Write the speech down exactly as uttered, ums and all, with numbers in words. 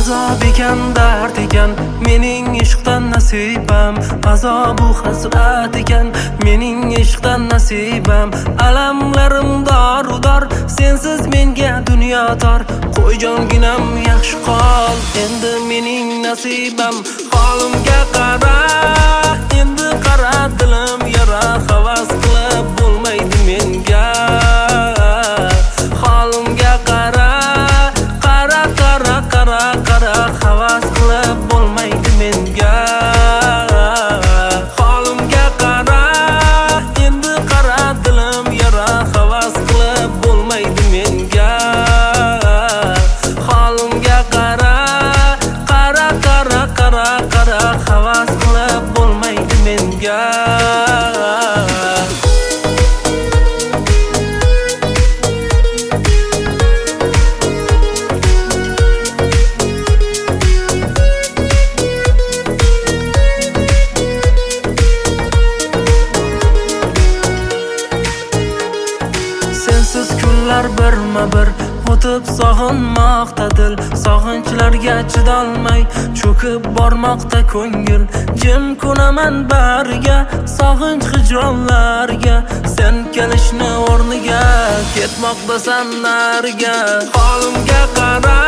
azob ekan, dard ekan mening ishqdan nasibam. Azobu hasrat ekan mening ishqdan nasibam. Alamlarim dorudor, sensiz menga dunyo tor. Qo'y jonginam yaxshi qol, endi mening nasibam. Holimga qara, endi qara dilim yara, havas qilib bo'lmaydi menga. Holimga qara, qara qara qara qara, havas qilib bo'lmaydi menga. Holimga qara, endi qara dilim yara, havas qilib bo'lmaydi menga. Holimga qara, qara qara qara qara, havas qilib bo'lmaydi menga. Sensiz kunlar birma-bir o'tib sog'inmoqda dil. Sog'inchlarga chidolmay cho'kib bormoqda ko'ngil. Jim ko'naman bariga, sog'inch hijronlarga. Sen kelishni o'rniga ketmoqdasan nariga. Holimga qara,